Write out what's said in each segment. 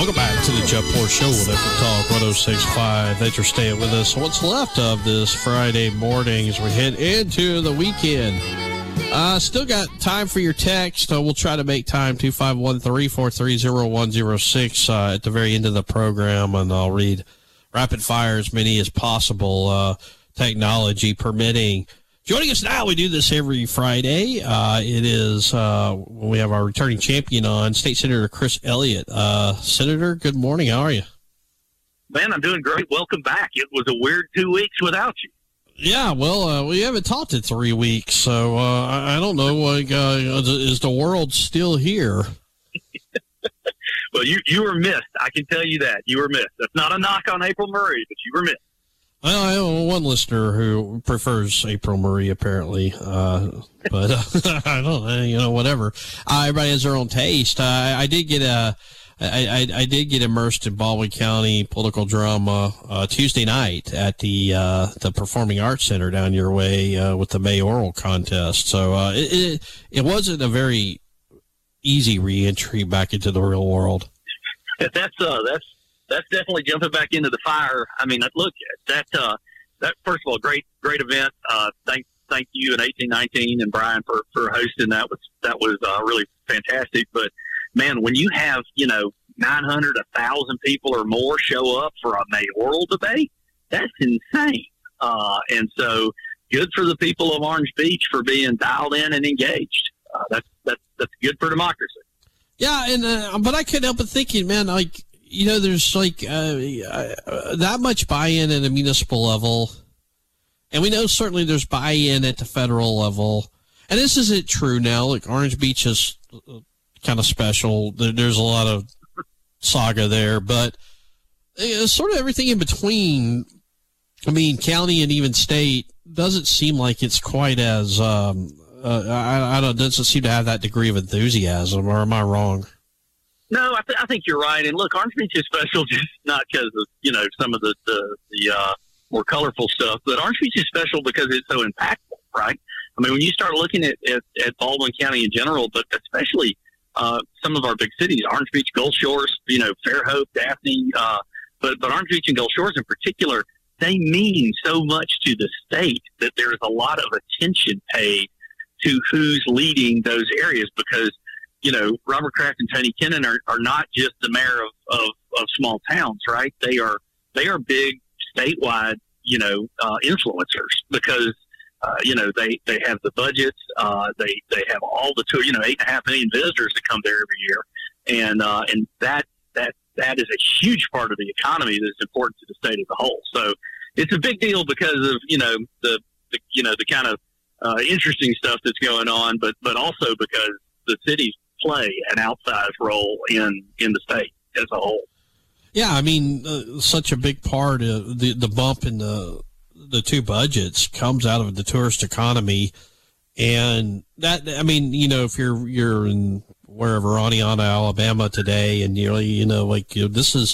Welcome back to the Jeff Poor Show with FM Talk 106.5. Thanks for staying with us. What's left of this Friday morning as we head into the weekend? Still got time for your text. We'll try to make time, 251-343-0106 at the very end of the program, and I'll read rapid fire as many as possible, technology permitting. Joining us now, we do this every Friday. It is when we have our returning champion on, State Senator Chris Elliott. Senator, good morning. How are you? Man, I'm doing great. Welcome back. It was a weird 2 weeks without you. Yeah, well, we haven't talked in 3 weeks, so I don't know. Is the world still here? Well, you were missed. I can tell you that. You were missed. That's not a knock on April Murray, but you were missed. Well, I have one listener who prefers April Murray, apparently, but I don't know, whatever. Everybody has their own taste. I did get I did get immersed in Baldwin County political drama Tuesday night at the Performing Arts Center down your way with the mayoral contest. So it wasn't a very easy reentry back into the real world. That's definitely jumping back into the fire. I mean, look, that first of all, great event. Thank you and 1819 and Brian for hosting that. Was really fantastic. But man, when you have 900, 1,000 people or more show up for a mayoral debate, that's insane. And so, good for the people of Orange Beach for being dialed in and engaged. That's good for democracy. Yeah, and but I couldn't help but thinking, man, like, there's that much buy-in at a municipal level, and we know certainly there's buy-in at the federal level. And this isn't true now. Like, Orange Beach is kind of special. There's a lot of saga there, but sort of everything in between. I mean, county and even state doesn't seem like it's quite as doesn't seem to have that degree of enthusiasm. Or am I wrong? No, I think you're right. And look, Orange Beach is special just not because of some of the more colorful stuff, but Orange Beach is special because it's so impactful, right? I mean, when you start looking at Baldwin County in general, but especially some of our big cities, Orange Beach, Gulf Shores, Fairhope, Daphne, but Orange Beach and Gulf Shores in particular, they mean so much to the state that there is a lot of attention paid to who's leading those areas because, Robert Kraft and Tony Kennon are not just the mayor of small towns, right? They are big statewide, influencers because, they have the budgets, they have all the 8.5 million visitors that come there every year. And that is a huge part of the economy that's important to the state as a whole. So it's a big deal because of, the kind of interesting stuff that's going on, but also because the cities play an outsized role in the state as a whole. Yeah, I mean, such a big part of the bump in the two budgets comes out of the tourist economy, and that, I mean, if you're in wherever Aniana, Alabama today, and this is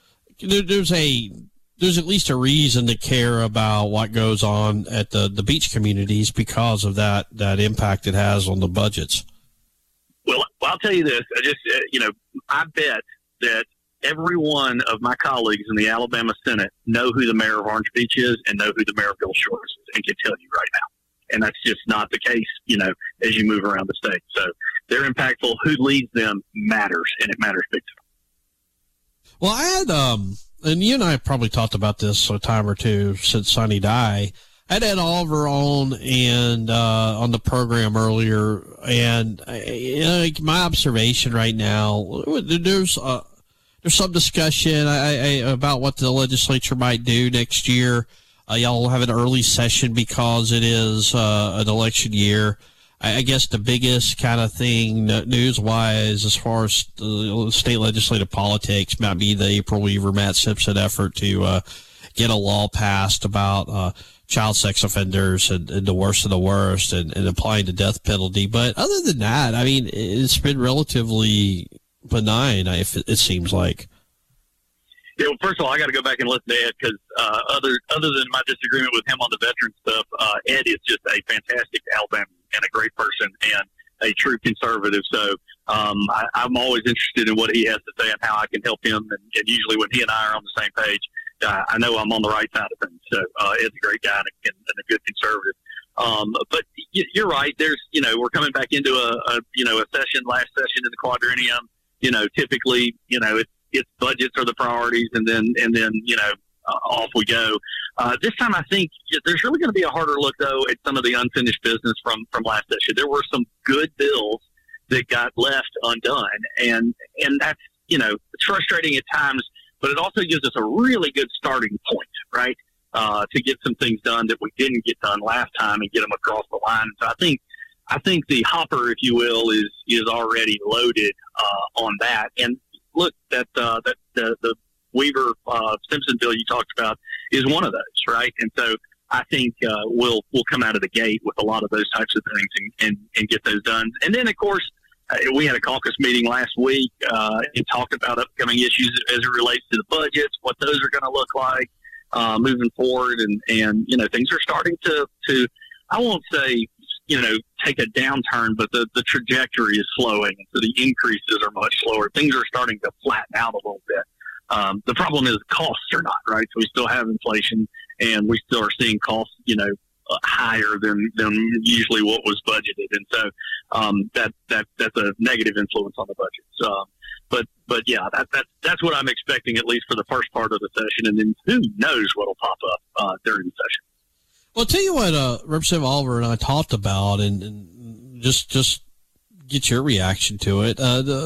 there's at least a reason to care about what goes on at the beach communities because of that impact it has on the budgets. Well, I'll tell you this. I bet that every one of my colleagues in the Alabama Senate know who the mayor of Orange Beach is and know who the mayor of Gulf Shores is and can tell you right now. And that's just not the case, as you move around the state. So they're impactful. Who leads them matters, and it matters big time. Well, I had, and you and I have probably talked about this a time or two since Sonny died. I had Ed Oliver on on the program earlier, and my observation right now, there's some discussion about what the legislature might do next year. Y'all have an early session because it is an election year. I guess the biggest kind of thing news-wise as far as state legislative politics might be the April Weaver, Matt Simpson effort to get a law passed about child sex offenders and the worst of the worst and applying the death penalty. But other than that, I mean, it's been relatively benign, it seems like. Yeah, well, first of all, I got to go back and listen to Ed because other than my disagreement with him on the veteran stuff, Ed is just a fantastic Alabama and a great person and a true conservative. So I'm always interested in what he has to say and how I can help him. And usually when he and I are on the same page, I know I'm on the right side of things. So Ed's a great guy and a good conservative. But you're right. There's, we're coming back into a session, last session in the quadrennium. Typically, it's budgets are the priorities, and then off we go. This time, I think there's really going to be a harder look, though, at some of the unfinished business from last session. There were some good bills that got left undone, and that's, it's frustrating at times, but it also gives us a really good starting point, right, to get some things done that we didn't get done last time and get them across the line. So I think the hopper, if you will, is already loaded on that. And look, that the Weaver Simpson bill you talked about is one of those, right? And so I think we'll come out of the gate with a lot of those types of things and get those done. And then, of course, we had a caucus meeting last week and talked about upcoming issues as it relates to the budgets, what those are going to look like moving forward, and things are starting to I won't say take a downturn, but the trajectory is slowing, so the increases are much slower. Things are starting to flatten out a little bit. The problem is costs are not, right? So we still have inflation, and we still are seeing costs, higher than usually what was budgeted, and so that's a negative influence on the budget. But yeah, that's what I'm expecting, at least for the first part of the session, and then who knows what'll pop up during the session. Well, I'll tell you what, Representative Oliver and I talked about, and just get your reaction to it.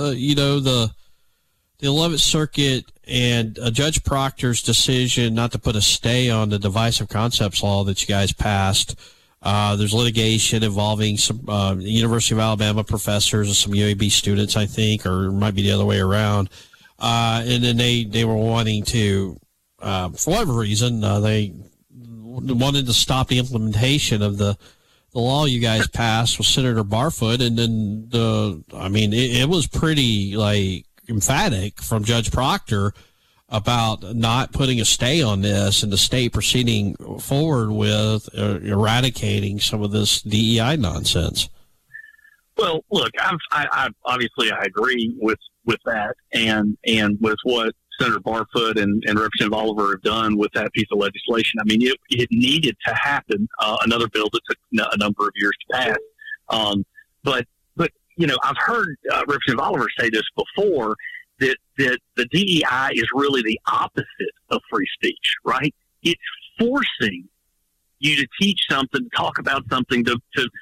The 11th Circuit and Judge Proctor's decision not to put a stay on the divisive concepts law that you guys passed. There's litigation involving some University of Alabama professors and some UAB students, I think, or it might be the other way around. And then they were wanting to, for whatever reason, they wanted to stop the implementation of the law you guys passed with Senator Barfoot. And then it was pretty emphatic from Judge Proctor about not putting a stay on this and the state proceeding forward with eradicating some of this DEI nonsense. Well, look, I obviously I agree with that and with what Senator Barfoot and Representative Oliver have done with that piece of legislation. I mean, it needed to happen. Another bill that took a number of years to pass. But I've heard Representative Oliver say this before, that the DEI is really the opposite of free speech, right? It's forcing you to teach something, to talk about something, to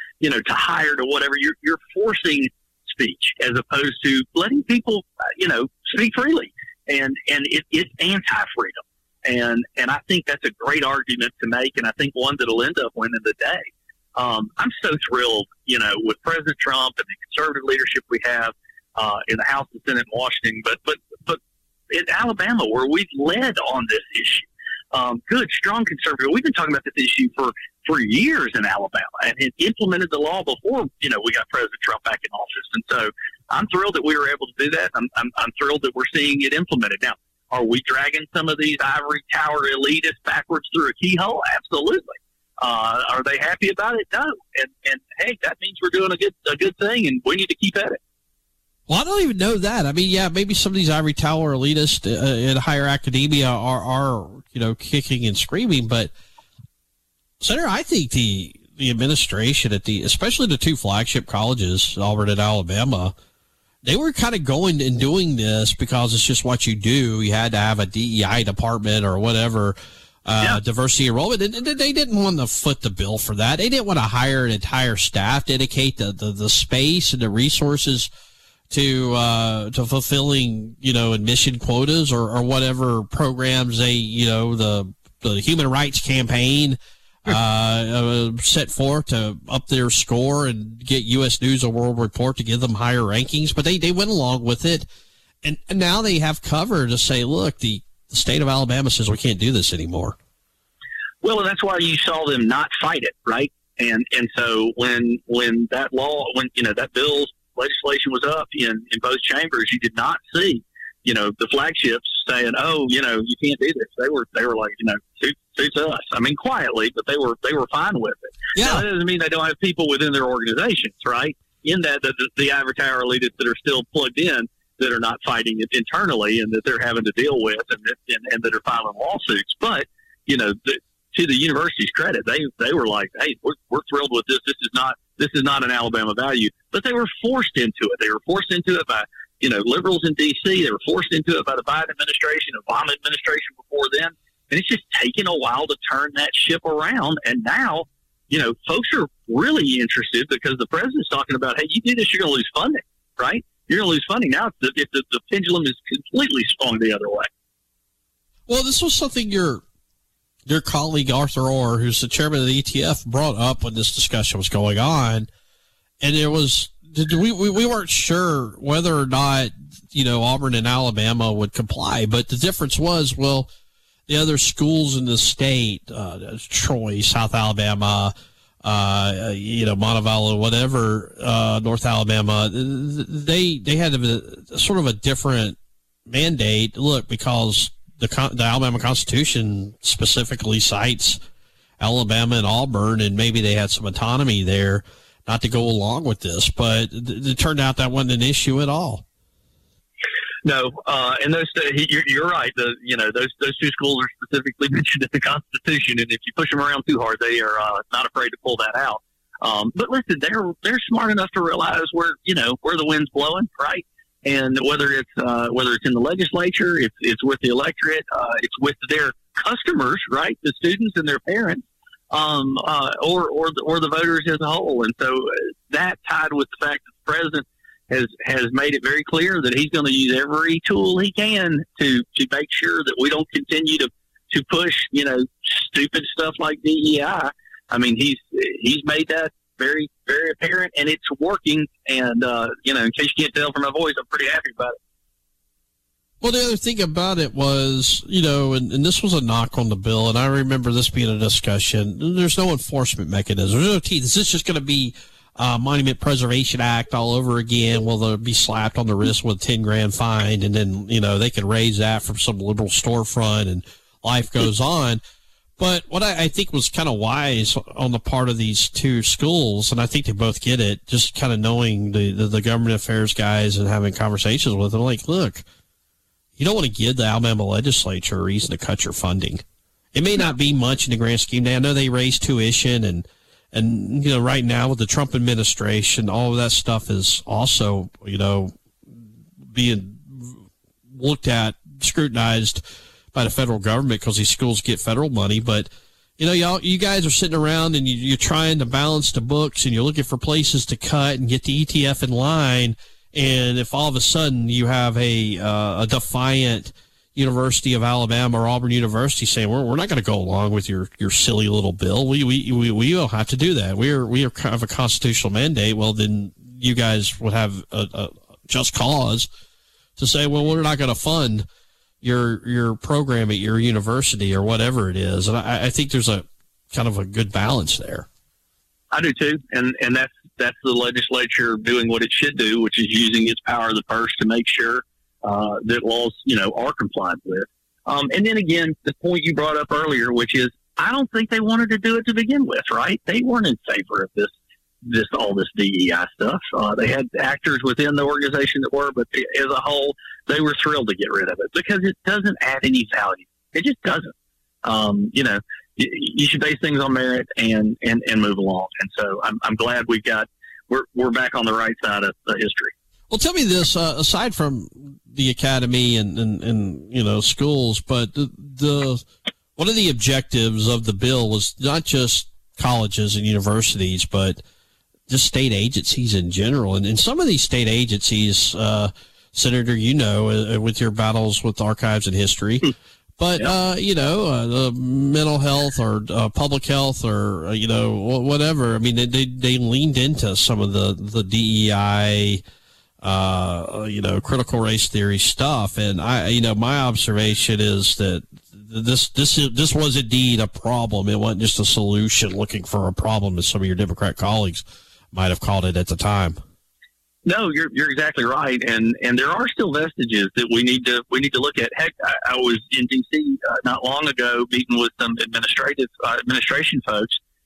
hire, to whatever. You're forcing speech as opposed to letting people, speak freely. And it's anti-freedom. And I think that's a great argument to make, and I think one that'll end up winning the day. I'm so thrilled, with President Trump and the conservative leadership we have in the House and Senate in Washington, but in Alabama, where we've led on this issue. Good, strong conservative. We've been talking about this issue for years in Alabama, and had implemented the law before, we got President Trump back in office. And so I'm thrilled that we were able to do that. I'm thrilled that we're seeing it implemented. Now, are we dragging some of these ivory tower elitists backwards through a keyhole? Absolutely. Are they happy about it? No. And hey, that means we're doing a good thing, and we need to keep at it. Well, I don't even know that. I mean, yeah, maybe some of these ivory tower elitists in higher academia are kicking and screaming, but Senator, I think the administration especially the two flagship colleges, Auburn and Alabama, they were kind of going and doing this because it's just what you do. You had to have a DEI department or whatever, diversity enrollment. And they didn't want to foot the bill for that. They didn't want to hire an entire staff, dedicate the space and the resources to fulfilling, admission quotas or whatever programs the Human Rights Campaign set forth to up their score and get U.S. News and World Report to give them higher rankings. But they went along with it. And now they have cover to say, look, the state of Alabama says we can't do this anymore. Well, and that's why you saw them not fight it, right? And so when that law, that bill's legislation was up in both chambers, you did not see, the flagships saying, "Oh, you can't do this." They were like, suits us. I mean, quietly, but they were fine with it. Yeah, now, that doesn't mean they don't have people within their organizations, right? in that the ivory tower elitists that are still plugged in that are not fighting it internally and that they're having to deal with and that are filing lawsuits. But, you know, to the university's credit, they were like, hey, we're thrilled with this. This is not an Alabama value. But they were forced into it. They were forced into it by, you know, liberals in D.C. They were forced into it by the Biden administration, Obama administration before then. And it's just taken a while to turn that ship around. And now, you know, folks are really interested because the president's talking about, hey, you do this, you're going to lose funding, right? You're going to lose funding. Now if the pendulum is completely swung the other way. Well, this was something your colleague Arthur Orr, who's the chairman of the ETF, brought up when this discussion was going on. And there was, we weren't sure whether or not, you know, Auburn and Alabama would comply. But the difference was, well, the other schools in the state, Troy, South Alabama, you know, Montevallo, whatever, North Alabama, they had sort of a different mandate. Look, because the Alabama Constitution specifically cites Alabama and Auburn, and maybe they had some autonomy there not to go along with this, but it turned out that wasn't an issue at all. No, and those you're right. Those two schools are specifically mentioned in the Constitution, and if you push them around too hard, they are not afraid to pull that out. But listen, they're smart enough to realize where the wind's blowing, right? And whether it's in the legislature, it's with the electorate, it's with their customers, right? The students and their parents, or the voters as a whole. And so that tied with the fact that the president has made it very clear that he's going to use every tool he can to make sure that we don't continue to push, you know, stupid stuff like DEI. I mean, he's made that very, very apparent, and it's working. And, you know, in case you can't tell from my voice, I'm pretty happy about it. Well, the other thing about it was, you know, and this was a knock on the bill, and I remember this being a discussion. There's no enforcement mechanism. There's no teeth. Is this just going to be Monument Preservation Act all over again? Will they be slapped on the wrist with $10,000 fine, and then, you know, they can raise that from some liberal storefront and life goes on? But what I think was kind of wise on the part of these two schools, and I think they both get it, just kind of knowing the government affairs guys and having conversations with them, like, look, you don't want to give the Alabama legislature a reason to cut your funding. It may not be much in the grand scheme. I know they raised tuition and you know, right now with the Trump administration, all of that stuff is also, you know, being looked at, scrutinized by the federal government because these schools get federal money. But, you know, you guys are sitting around and you're trying to balance the books and you're looking for places to cut and get the ETF in line. And if all of a sudden you have a defiant University of Alabama or Auburn University saying we're not going to go along with your silly little bill, we will have to do that. We have a constitutional mandate. Well, then you guys would have a just cause to say, well, we're not going to fund your program at your university or whatever it is. And I think there's a kind of a good balance there. I do too, and that's the legislature doing what it should do, which is using its power of the purse to make sure that laws, you know, are complied with. And then again, the point you brought up earlier, which is, I don't think they wanted to do it to begin with, right? They weren't in favor of all this DEI stuff. They had actors within the organization that were, but as a whole, they were thrilled to get rid of it because it doesn't add any value. It just doesn't. You know, you should base things on merit and move along. And so I'm glad we're back on the right side of the history. Well, tell me this, aside from the academy and you know, schools, but one of the objectives of the bill was not just colleges and universities, but just state agencies in general. And some of these state agencies, Senator, you know, with your battles with archives and history, but, you know, the mental health or public health or, you know, whatever. I mean, they leaned into some of the DEI, you know, critical race theory stuff. And my observation is that this was indeed a problem. It wasn't just a solution looking for a problem, as some of your Democrat colleagues might have called it at the time. No, you're exactly right, and there are still vestiges that we need to look at. Heck, I was in D.C. Not long ago, meeting with some administration folks,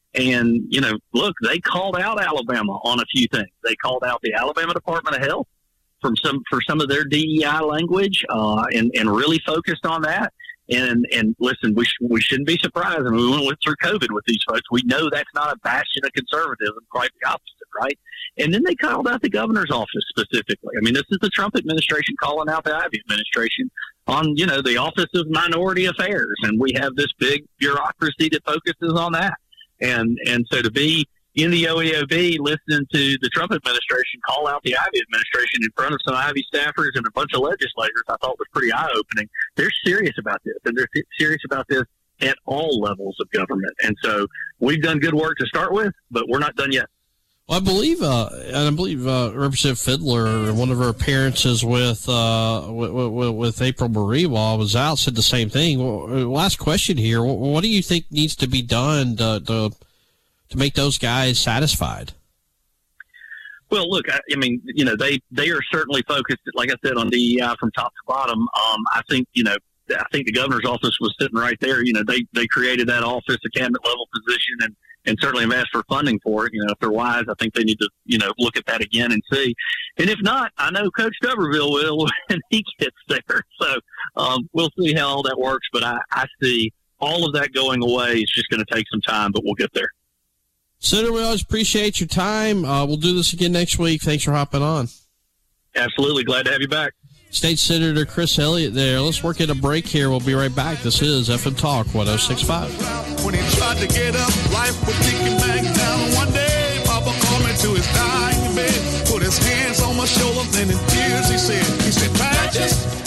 And, look, they called out Alabama on a few things. They called out the Alabama Department of Health for some of their DEI language, and really focused on that. And listen, we shouldn't be surprised. I mean, we went through COVID with these folks. We know that's not a bastion of conservatism, quite the opposite, right? And then they called out the governor's office specifically. I mean, this is the Trump administration calling out the Ivey administration on, the Office of Minority Affairs. And we have this big bureaucracy that focuses on that. And so to be in the OEOB listening to the Trump administration call out the Ivey administration in front of some Ivey staffers and a bunch of legislators, I thought was pretty eye-opening. They're serious about this, and they're serious about this at all levels of government. And so we've done good work to start with, but we're not done yet. Well, I believe Representative Fiddler, one of her appearances with April Marie while I was out, said the same thing. Well, last question here: what do you think needs to be done to make those guys satisfied? Well, look, I mean, they are certainly focused, like I said, on DEI from top to bottom. I think the governor's office was sitting right there. They created that office, a cabinet level position, and certainly have asked for funding for it. If they're wise, I think they need to, look at that again and see. And if not, I know Coach Tuberville will when he gets there. So we'll see how all that works. But I see all of that going away. It's just going to take some time, but we'll get there. Senator, we always appreciate your time. We'll do this again next week. Thanks for hopping on. Absolutely. Glad to have you back. State Senator Chris Elliott there. Let's work at a break here. We'll be right back. This is FM Talk 106.5. When he tried to get up, life would kick him back down. One day, Papa called me to his dying bed, put his hands on my shoulder, then in tears he said, Patches,